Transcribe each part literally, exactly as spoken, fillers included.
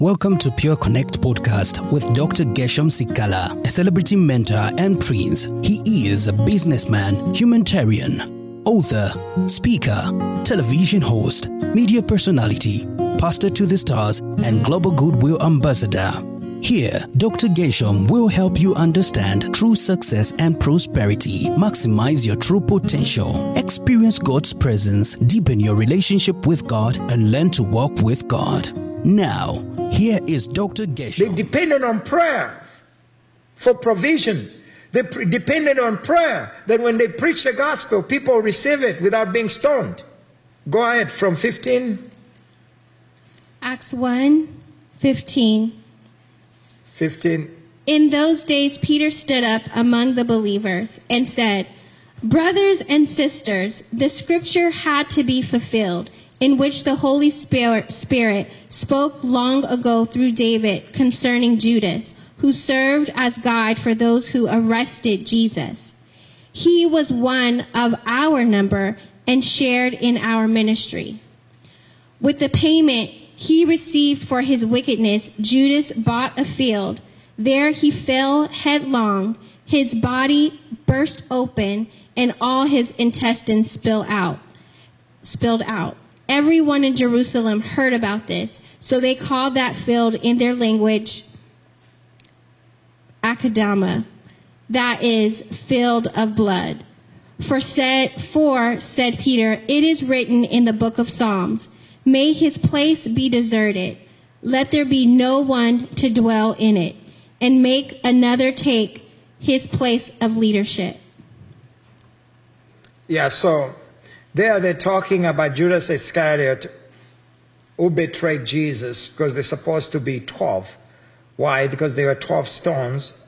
Welcome to Pure Connect podcast with Doctor Gershom Sikala, a celebrity mentor and prince. He is a businessman, humanitarian, author, speaker, television host, media personality, pastor to the stars, and global goodwill ambassador. Here, Doctor Gershom will help you understand true success and prosperity, maximize your true potential, experience God's presence, deepen your relationship with God, and learn to walk with God. Now, here is Doctor Gershom. They depended on prayer for provision. They pre- depended on prayer that when they preach the gospel, people receive it without being stoned. Go ahead from fifteen. Acts one, fifteen. fifteen. In those days, Peter stood up among the believers and said, "Brothers and sisters, the scripture had to be fulfilled, in which the Holy Spirit, Spirit spoke long ago through David concerning Judas, who served as guide for those who arrested Jesus. He was one of our number and shared in our ministry. With the payment he received for his wickedness, Judas bought a field. There he fell headlong. His body burst open and all his intestines spilled out. Spilled out. Everyone in Jerusalem heard about this, so they called that field in their language Akadama, that is, field of blood. For said, for, said Peter, it is written in the book of Psalms, may his place be deserted. Let there be no one to dwell in it, and make another take his place of leadership. Yeah, so there they're talking about Judas Iscariot, who betrayed Jesus, because they're supposed to be twelve. Why? Because there were twelve stones.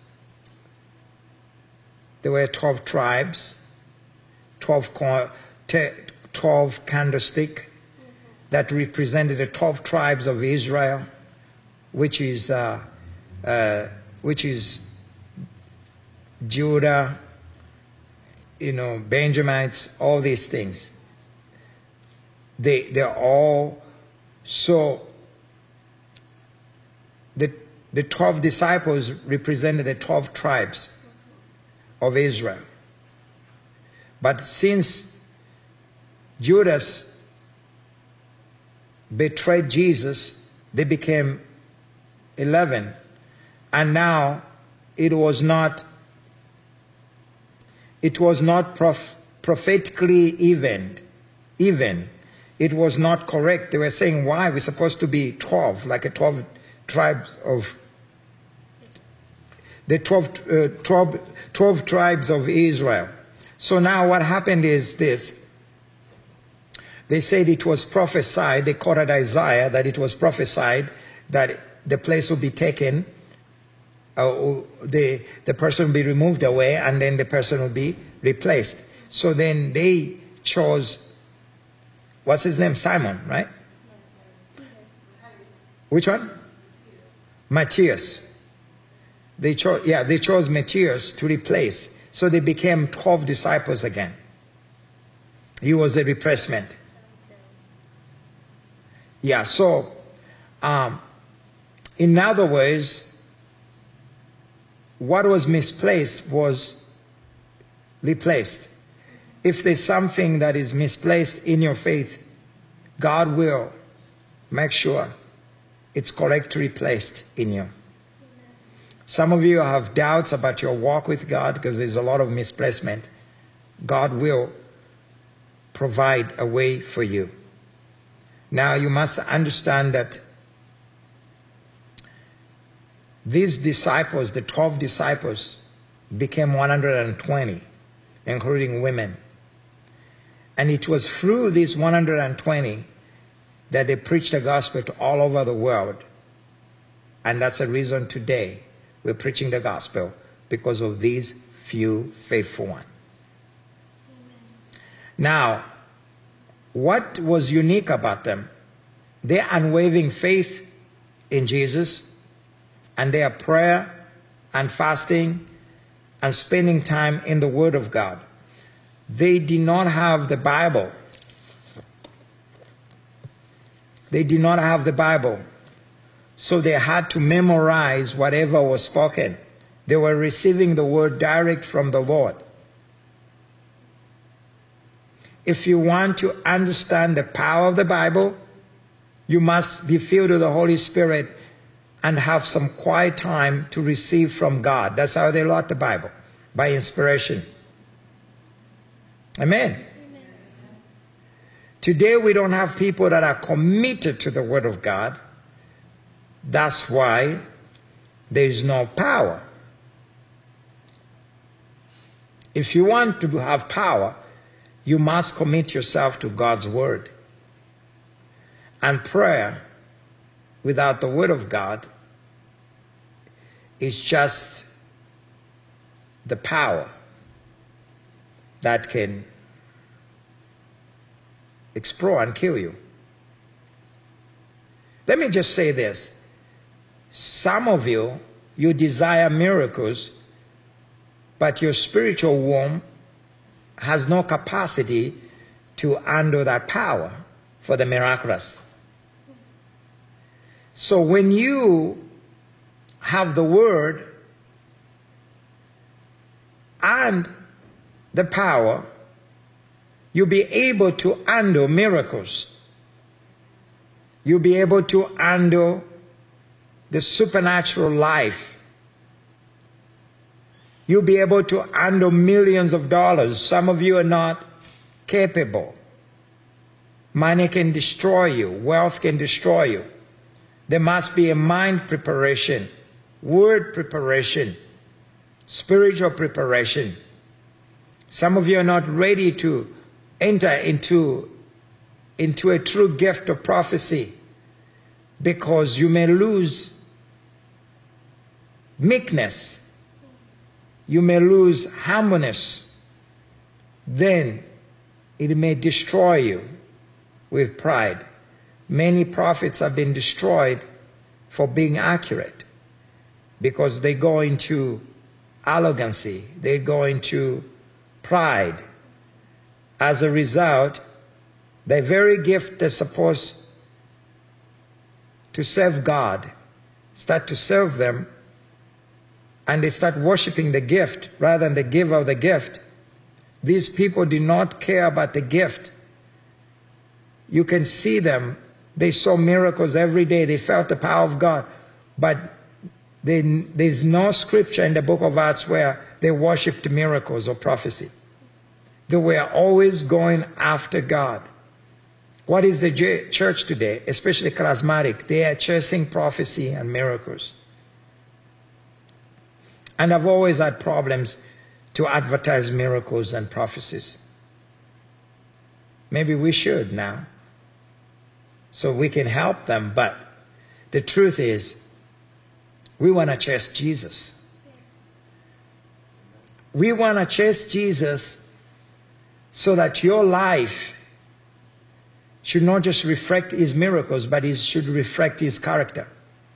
There were twelve tribes, twelve, twelve candlesticks that represented the twelve tribes of Israel, which is uh, uh, which is Judah, you know, Benjamites, all these things. They, they're all, so the, the twelve disciples represented the twelve tribes of Israel. But since Judas betrayed Jesus, they became eleven. And now it was not It was not prof- prophetically even. Even. It was not correct. They were saying, why? We're supposed to be twelve, like a twelve tribes of, the twelve, uh, twelve, twelve tribes of Israel. So now what happened is this. They said it was prophesied, they quoted Isaiah, that it was prophesied that the place would be taken, Uh, the the person will be removed away, and then the person will be replaced. So then they chose, what's his name? Simon, right? Which one? Matthias. They chose, yeah, they chose Matthias to replace. So they became twelve disciples again. He was a replacement. Yeah. So, um, in other words, what was misplaced was replaced. If there's something that is misplaced in your faith, God will make sure it's correctly placed in you. Some of you have doubts about your walk with God because there's a lot of misplacement. God will provide a way for you. Now you must understand that these disciples, the twelve disciples, became one hundred twenty, including women. And it was through these one hundred twenty that they preached the gospel to all over the world. And that's the reason today we're preaching the gospel, because of these few faithful ones. Now, what was unique about them? Their unwavering faith in Jesus, and their prayer and fasting and spending time in the Word of God. They did not have the Bible. They did not have the Bible. So they had to memorize whatever was spoken. They were receiving the word direct from the Lord. If you want to understand the power of the Bible, you must be filled with the Holy Spirit and have some quiet time to receive from God. That's how they learned the Bible, by inspiration. Amen. Amen. Today we don't have people that are committed to the Word of God. That's why there is no power. If you want to have power, you must commit yourself to God's Word. And prayer without the Word of God is just the power that can explode and kill you. Let me just say this. Some of you, you desire miracles, but your spiritual womb has no capacity to handle that power for the miraculous. So when you have the Word and the power, you'll be able to handle miracles. You'll be able to handle the supernatural life. You'll be able to handle millions of dollars. Some of you are not capable. Money can destroy you. Wealth can destroy you. There must be a mind preparation, word preparation, spiritual preparation. Some of you are not ready to enter into, into a true gift of prophecy because you may lose meekness. You may lose humbleness. Then it may destroy you with pride. Many prophets have been destroyed for being accurate because they go into arrogancy. They go into pride. As a result, the very gift they're supposed to serve God start to serve them, and they start worshiping the gift rather than the giver of the gift. These people do not care about the gift. You can see them. They saw miracles every day. They felt the power of God. But they, there's no scripture in the book of Acts where they worshipped miracles or prophecy. They were always going after God. What is the church today, especially charismatic? They are chasing prophecy and miracles. And I've always had problems to advertise miracles and prophecies. Maybe we should now, so we can help them. But the truth is, we want to chase Jesus. We want to chase Jesus so that your life should not just reflect His miracles, but it should reflect His character.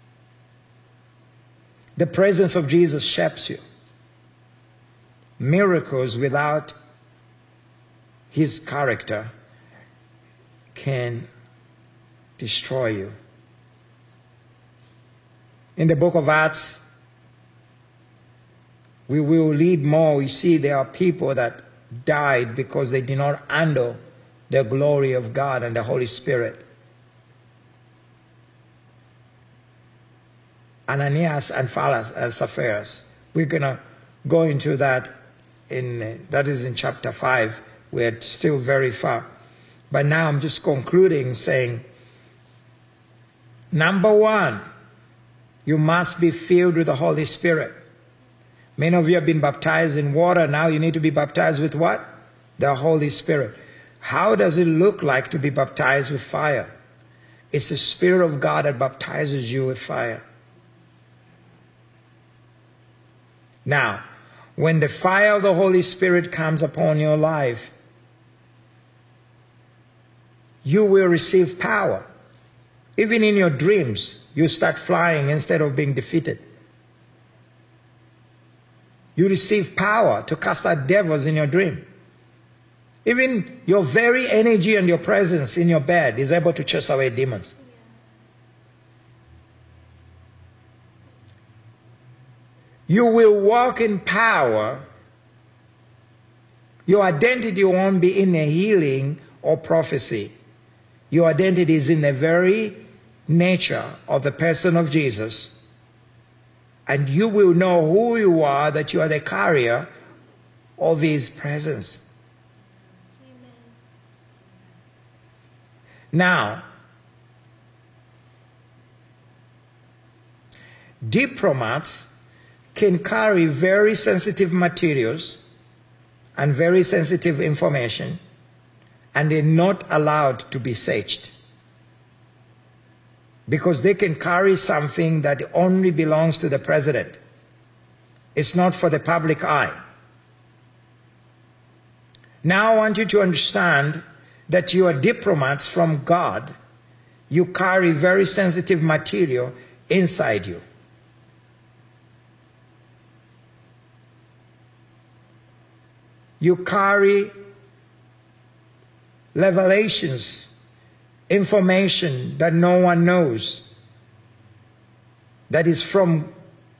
The presence of Jesus shapes you. Miracles without His character can destroy you. In the book of Acts, we will read more. You see, there are people that died because they did not handle the glory of God and the Holy Spirit. Ananias and Sapphira. We're going to go into that. In that is in chapter five. We're still very far. But now I'm just concluding saying, number one, you must be filled with the Holy Spirit. Many of you have been baptized in water. Now you need to be baptized with what? The Holy Spirit. How does it look like to be baptized with fire? It's the Spirit of God that baptizes you with fire. Now, when the fire of the Holy Spirit comes upon your life, you will receive power. Even in your dreams, you start flying instead of being defeated. You receive power to cast out devils in your dream. Even your very energy and your presence in your bed is able to chase away demons. You will walk in power. Your identity won't be in a healing or prophecy. Your identity is in the very nature of the person of Jesus. And you will know who you are, that you are the carrier of His presence. Amen. Now, diplomats can carry very sensitive materials and very sensitive information, and they're not allowed to be searched, because they can carry something that only belongs to the president. It's not for the public eye. Now I want you to understand that you are diplomats from God. You carry very sensitive material inside you. You carry revelations, information that no one knows, that is from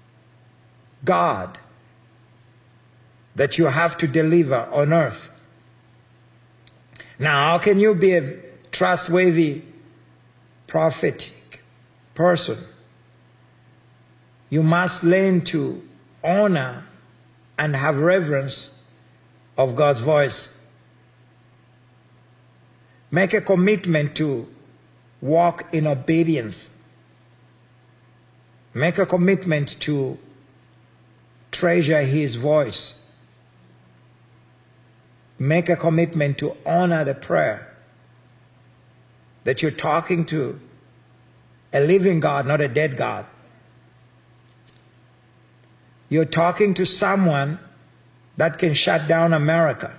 God, that you have to deliver on earth. Now, how can you be a trustworthy, prophetic person? You must learn to honor and have reverence of God's voice. Make a commitment to walk in obedience. Make a commitment to treasure His voice. Make a commitment to honor the prayer, that you're talking to a living God, not a dead God. You're talking to someone that can shut down America.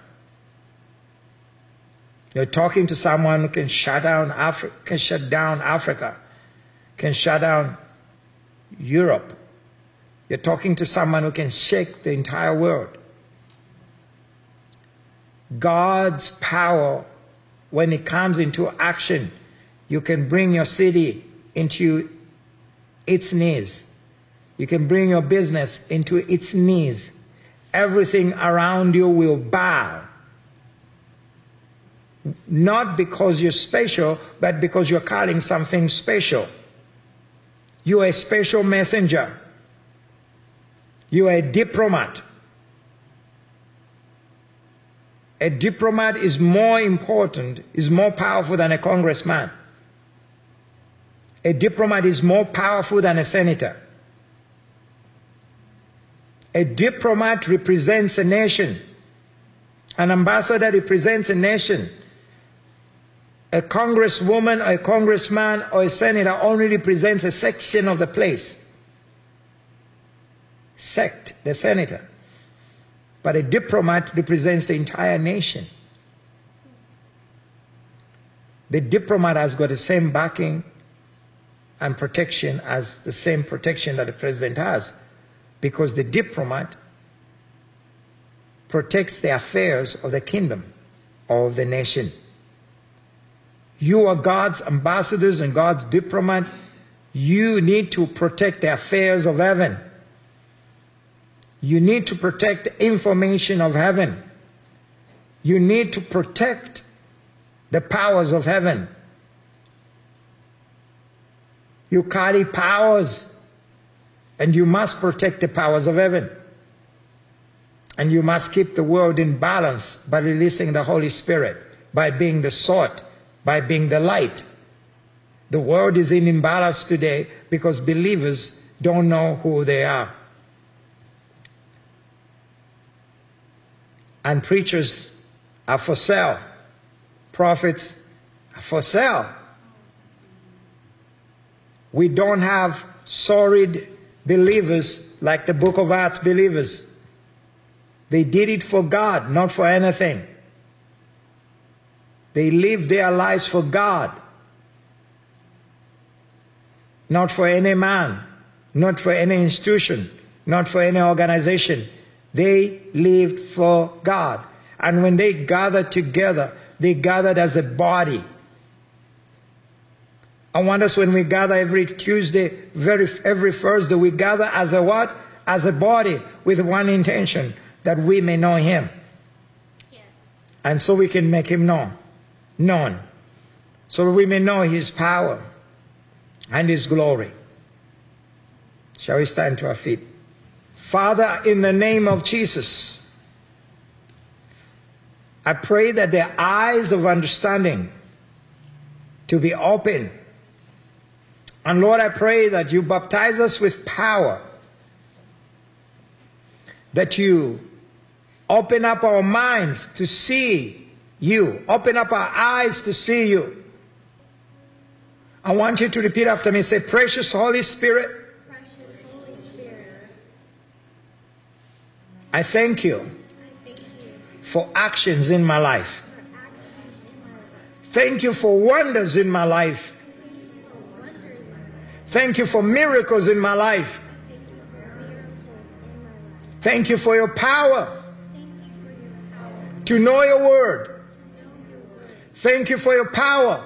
You're talking to someone who can shut down Africa, can shut down Africa, can shut down Europe. You're talking to someone who can shake the entire world. God's power, when it comes into action, you can bring your city into its knees. You can bring your business into its knees. Everything around you will bow. Not because you're special, but because you're carrying something special. You are a special messenger. You are a diplomat. A diplomat is more important, is more powerful than a congressman. A diplomat is more powerful than a senator. A diplomat represents a nation. An ambassador represents a nation. A congresswoman or a congressman or a senator only represents a section of the place. Sect, the senator. But a diplomat represents the entire nation. The diplomat has got the same backing and protection as the same protection that the president has, because the diplomat protects the affairs of the kingdom of the nation. You are God's ambassadors and God's diplomat. You need to protect the affairs of heaven. You need to protect the information of heaven. You need to protect the powers of heaven. You carry powers, and you must protect the powers of heaven. And you must keep the world in balance by releasing the Holy Spirit, by being the salt, by being the light. The world is in imbalance today because believers don't know who they are. And preachers are for sale. Prophets are for sale. We don't have solid believers like the Book of Acts believers. They did it for God, not for anything. They lived their lives for God, not for any man, not for any institution, not for any organization. They lived for God. And when they gathered together, they gathered as a body. I want us, when we gather every Tuesday, very, every Thursday, we gather as a what? as a body with one intention, that we may know him. Yes. And so we can make him known. Known. So that we may know his power and his glory. Shall we stand to our feet? Father, in the name of Jesus, I pray that their eyes of understanding to be open. And Lord, I pray that you baptize us with power, that you open up our minds to see you, open up our eyes to see you. I want you to repeat after me. Say, precious Holy Spirit, Precious Holy Spirit, I thank you I thank you for actions in my life. for actions in my life. Thank you for wonders in my life. Thank you for miracles in my life. Thank you for your power to know your word. Thank you for your power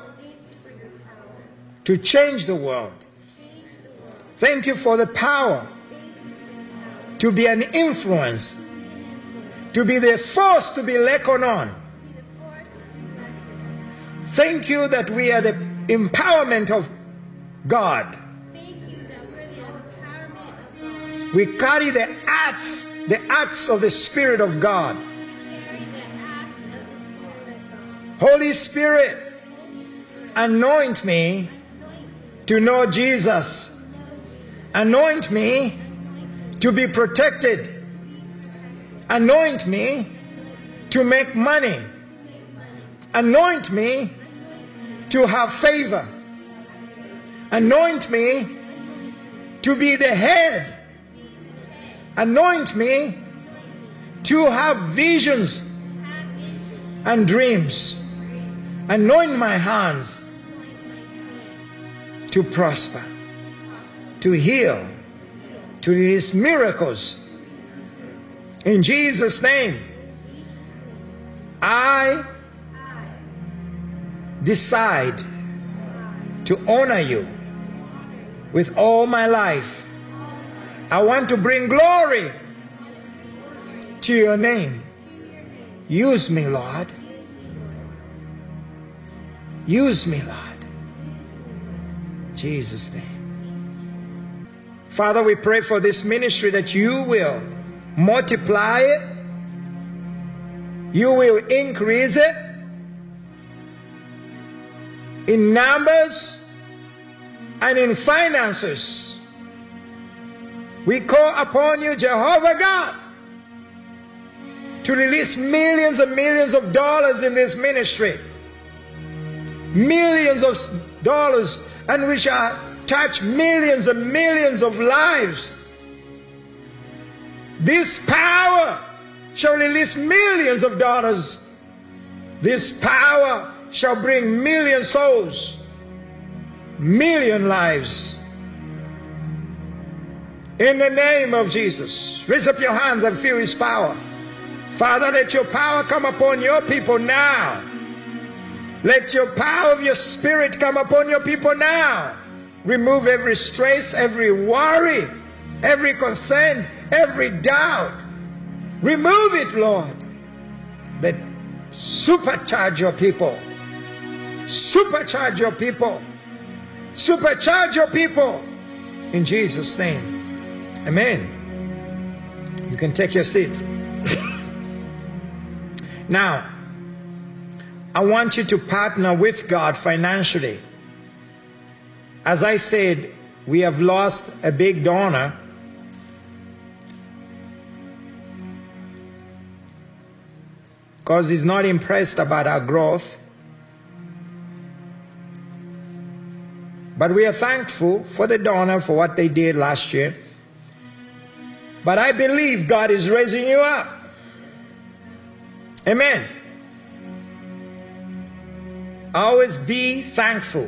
to change the world. Thank you for the power to be an influence, to be the force to be reckoned on. Thank you that we are the empowerment of God. We carry the acts, the acts of the Spirit of God. Holy Spirit, anoint me to know Jesus. Anoint me to be protected. Anoint me to make money. Anoint me to have favor. Anoint me to be the head. Anoint me to have visions and dreams. Anoint my hands to prosper, to heal, to release miracles. In Jesus' name, I decide to honor you with all my life. I want to bring glory to your name. Use me, Lord. Use me, Lord. In Jesus' name. Father, we pray for this ministry that you will multiply it. You will increase it in numbers and in finances. We call upon you, Jehovah God, to release millions and millions of dollars in this ministry. Millions of dollars, and we shall touch millions and millions of lives. This power shall release millions of dollars. This power shall bring million souls, million lives. In the name of Jesus, raise up your hands and feel his power. Father, let your power come upon your people now. Let your power of your Spirit come upon your people now. Remove every stress, every worry, every concern, every doubt. Remove it, Lord. Let supercharge your people. Supercharge your people. Supercharge your people. In Jesus' name. Amen. You can take your seats. Now, I want you to partner with God financially. As I said, we have lost a big donor. Because he's not impressed about our growth. But we are thankful for the donor for what they did last year. But I believe God is raising you up. Amen. Always be thankful.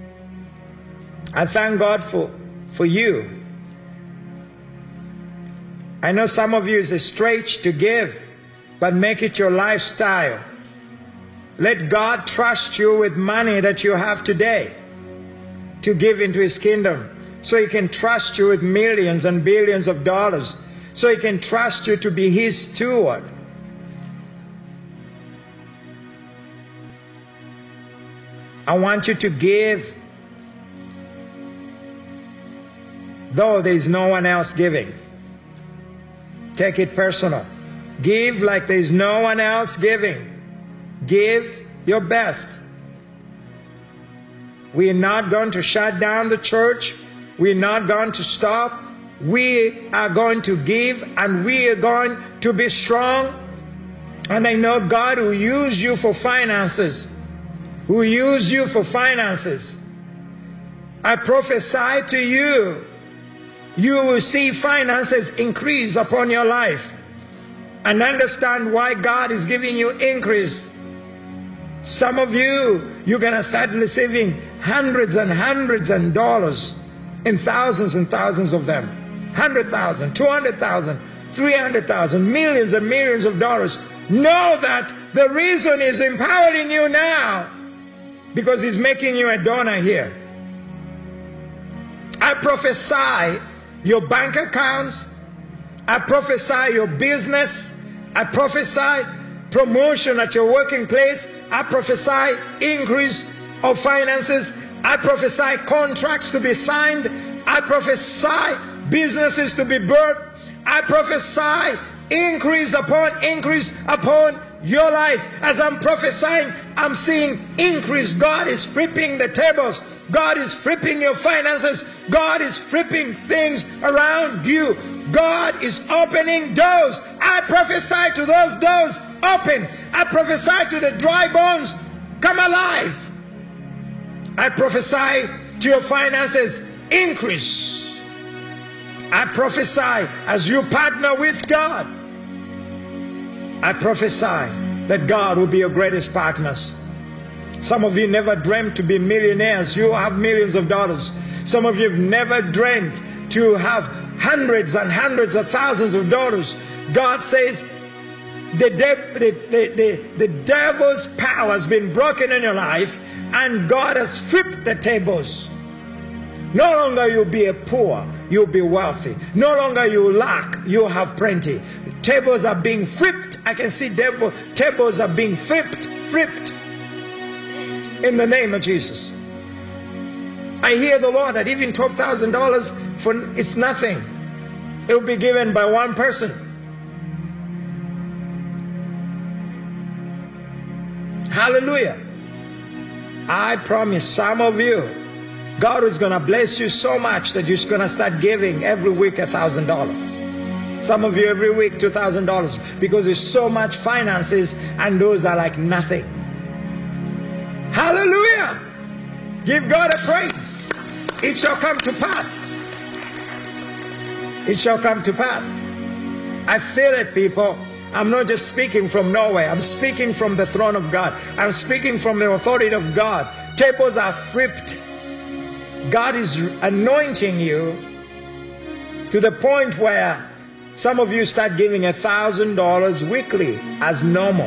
I thank God for, for you. I know some of you is a stretch to give, but make it your lifestyle. Let God trust you with money that you have today to give into his kingdom. so He can trust you with millions and billions of dollars, so He can trust you to be His steward. I want you to give, though there is no one else giving. Take it personal. Give like there is no one else giving. Give your best. We are not going to shut down the church. We are not going to stop. We are going to give, and we are going to be strong. And I know God will use you for finances. Will use you for finances. I prophesy to you, you will see finances increase upon your life, and understand why God is giving you increase. Some of you, you're going to start receiving hundreds and hundreds of dollars, and thousands and thousands of them. one hundred thousand, two hundred thousand, three hundred thousand, millions and millions of dollars. Know that the reason is empowering you now, because He's making you a donor here. I prophesy your bank accounts. I prophesy your business. I prophesy promotion at your working place. I prophesy increase of finances. I prophesy contracts to be signed. I prophesy businesses to be birthed. I prophesy increase upon increase upon your life. As I'm prophesying, I'm seeing increase. God is flipping the tables. God is flipping your finances. God is flipping things around you. God is opening doors. I prophesy to those doors, open. I prophesy to the dry bones, come alive. I prophesy to your finances, increase. I prophesy as you partner with God. I prophesy that God will be your greatest partners. Some of you never dreamt to be millionaires. You have millions of dollars. Some of you have never dreamt to have hundreds and hundreds of thousands of dollars. God says the, de- the, the, the, the devil's power has been broken in your life, and God has flipped the tables. No longer you'll be a poor, you'll be wealthy. No longer you lack, you'll have plenty. Tables are being flipped. I can see devil, tables are being flipped, flipped. In the name of Jesus. I hear the Lord that even twelve thousand dollars for it's nothing. It will be given by one person. Hallelujah. I promise some of you, God is going to bless you so much that you're going to start giving every week a thousand dollars. Some of you every week two thousand dollars, because there's so much finances and those are like nothing. Hallelujah. Give God a praise. It shall come to pass. It shall come to pass. I feel it, people. I'm not just speaking from nowhere. I'm speaking from the throne of God. I'm speaking from the authority of God. Tables are flipped. God is anointing you to the point where some of you start giving a thousand dollars weekly as normal.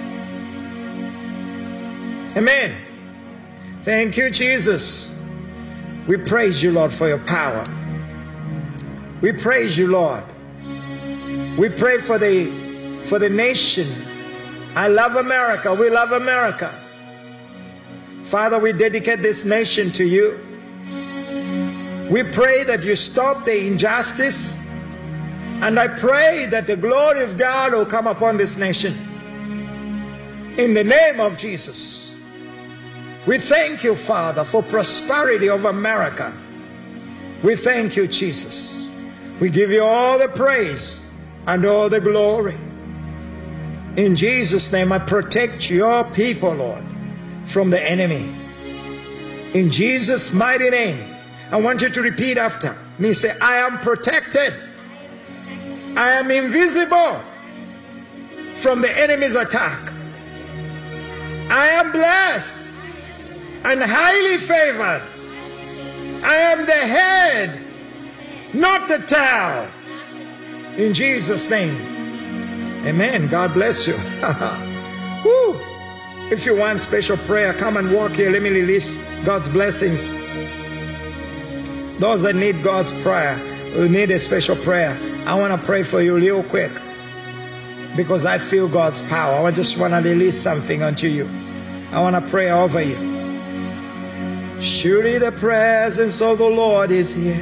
Amen. Thank you, Jesus. We praise you, Lord, for your power. We praise you, Lord. We pray for the for the nation. I love America. We love America. Father, we dedicate this nation to you. We pray that you stop the injustice, and I pray that the glory of God will come upon this nation. In the name of Jesus. We thank you, Father, for prosperity of America. We thank you, Jesus. We give you all the praise and all the glory. In Jesus' name, I protect your people, Lord, from the enemy. In Jesus' mighty name, I want you to repeat after me. Say, I am protected. I am invisible from the enemy's attack. I am blessed and highly favored. I am the head, not the tail. In Jesus' name. Amen. God bless you. Woo. If you want special prayer, come and walk here. Let me release God's blessings. Those that need God's prayer, who need a special prayer, I want to pray for you real quick, because I feel God's power. I just want to release something unto you. I want to pray over you. Surely the presence of the Lord is here.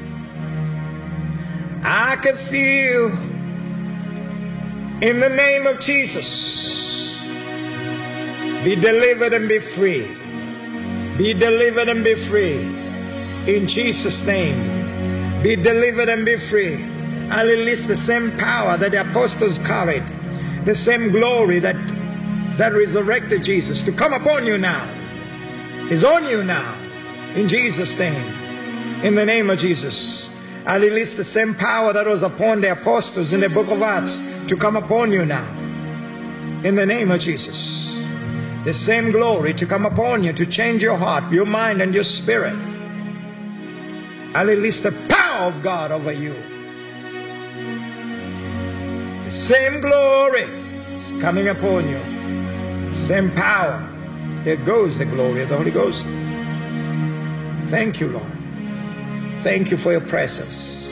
I can feel, in the name of Jesus, be delivered and be free. Be delivered and be free. In Jesus' name, be delivered and be free. I release the same power that the apostles carried, the same glory that, that resurrected Jesus, to come upon you now. Is on you now. In Jesus' name. In the name of Jesus. I release the same power that was upon the apostles in the book of Acts to come upon you now. In the name of Jesus. The same glory to come upon you, to change your heart, your mind, and your spirit. I release the power of God over you. The same glory is coming upon you. Same power. There goes the glory of the Holy Ghost. Thank you, Lord. Thank you for your presence.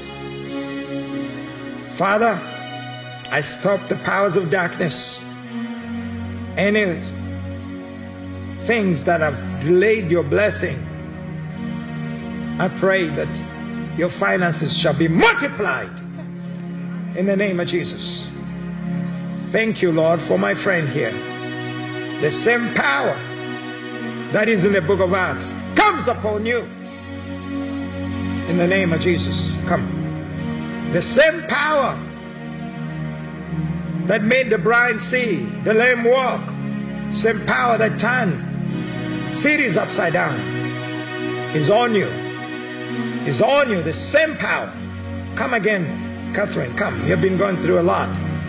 Father, I stop the powers of darkness. Any things that have delayed your blessing, I pray that your finances shall be multiplied in the name of Jesus. Thank you, Lord, for my friend here. The same power that is in the book of Acts comes upon you in the name of Jesus. Come. The same power that made the blind see, the lame walk, same power that turned cities upside down is on you. Is on you. The same power. Come again, Catherine. Come. You've been going through a lot.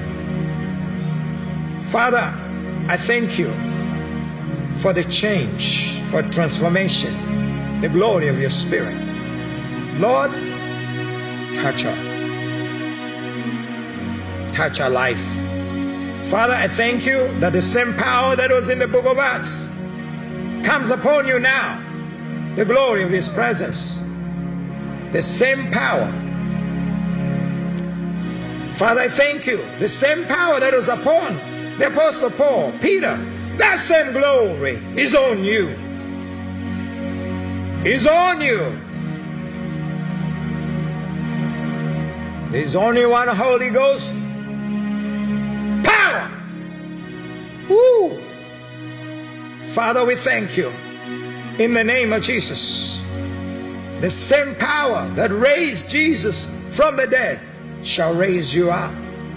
Father, I thank you for the change, for transformation, the glory of your Spirit. Lord, touch her. Touch her life. Father, I thank you that the same power that was in the book of Acts comes upon you now. The glory of his presence. The same power. Father, I thank you. The same power that was upon the Apostle Paul, Peter, that same glory is on you. Is on you. There's only one Holy Ghost. Power. Woo. Father, we thank you in the name of Jesus. The same power that raised Jesus from the dead shall raise you up.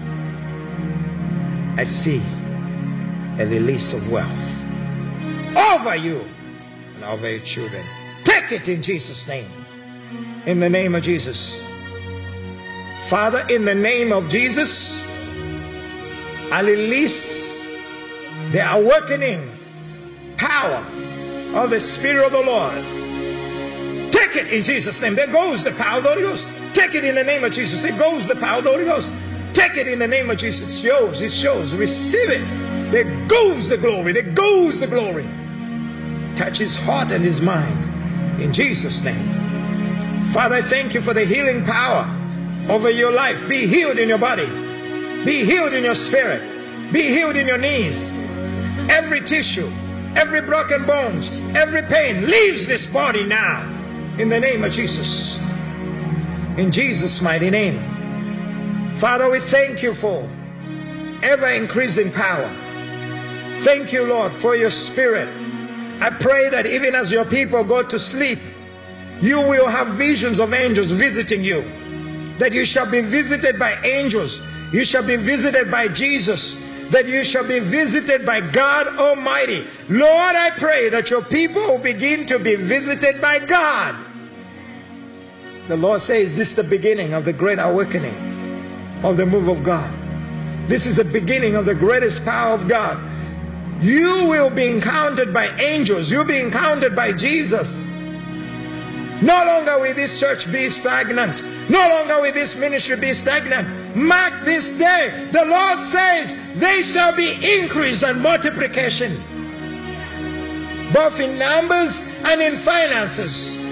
I see a release of wealth over you and over your children. Take it in Jesus' name. In the name of Jesus. Father, in the name of Jesus, I release the awakening power of the Spirit of the Lord. Take it in Jesus' name. There goes the power of the Holy Ghost. Take it in the name of Jesus. There goes the power of the Holy Ghost. Take it in the name of Jesus. It shows, it shows. Receive it. There goes the glory. There goes the glory. Touch his heart and his mind in Jesus' name. Father, I thank you for the healing power over your life. Be healed in your body. Be healed in your spirit. Be healed in your knees. Every tissue, every broken bones, every pain leaves this body now in the name of Jesus. In Jesus' mighty name. Father, we thank you for ever increasing power. Thank you, Lord, for your Spirit. I pray that even as your people go to sleep, you will have visions of angels visiting you. That you shall be visited by angels. You shall be visited by Jesus. That you shall be visited by God Almighty. Lord, I pray that your people will begin to be visited by God. The Lord says this is the beginning of the great awakening of the move of God. This is the beginning of the greatest power of God. You will be encountered by angels. You'll be encountered by Jesus. No longer will this church be stagnant. No longer will this ministry be stagnant. Mark this day. The Lord says they shall be increase and multiplication, both in numbers and in finances.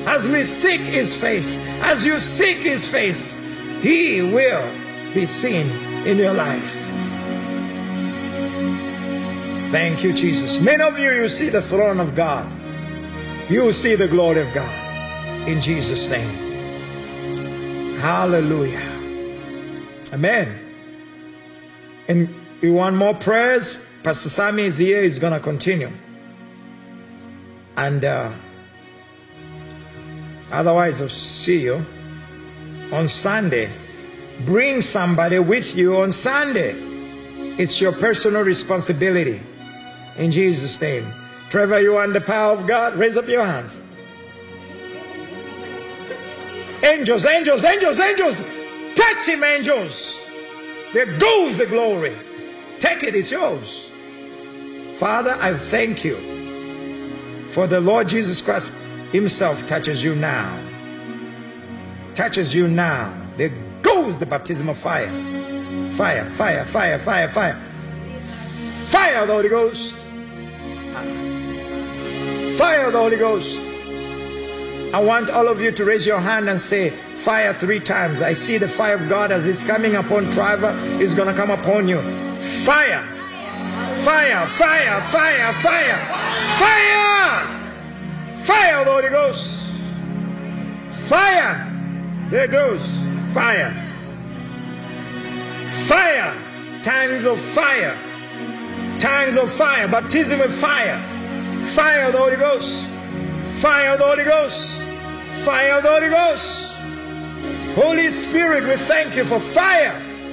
As we seek his face, as you seek his face, he will be seen in your life. Thank you, Jesus. Many of you, you see the throne of God. You see the glory of God. In Jesus' name. Hallelujah. Amen. And you want more prayers? Pastor Sammy is here. He's going to continue. And uh, otherwise, I'll see you on Sunday. Bring somebody with you on Sunday. It's your personal responsibility. In Jesus' name. Trevor, you want the power of God? Raise up your hands. Angels, angels, angels, angels. Touch him, angels. There goes the glory. Take it, it's yours. Father, I thank you for the Lord Jesus Christ himself touches you now. Touches you now. There goes the baptism of fire. Fire, fire, fire, fire, fire. Fire of the Holy Ghost. Fire of the Holy Ghost. I want all of you to raise your hand and say fire three times. I see the fire of God as it's coming upon Trevor. It's going to come upon you. Fire. Fire, fire, fire, fire. Fire. Fire of the Holy Ghost. Fire. There it goes. Fire. Fire. Tongues of fire. Tongues of fire. Baptism with fire. Fire of the Holy Ghost. Fire of the Holy Ghost. Fire of the Holy Ghost. Holy Spirit, we thank you for fire.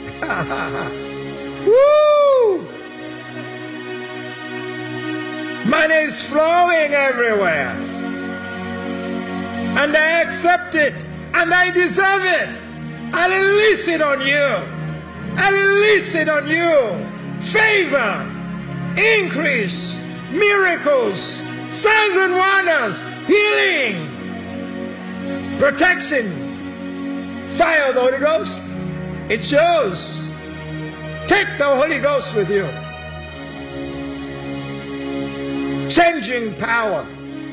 Woo! Money is flowing everywhere. And I accept it. And I deserve it. I release it on you. I release it on you. Favor, increase, miracles, signs and wonders, healing, protection, fire of the Holy Ghost. It's yours. Take the Holy Ghost with you. Changing power.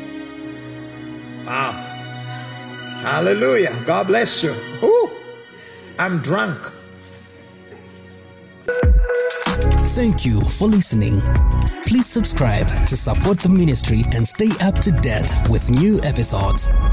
Wow. Hallelujah. God bless you. Ooh, I'm drunk. Thank you for listening. Please subscribe to support the ministry and stay up to date with new episodes.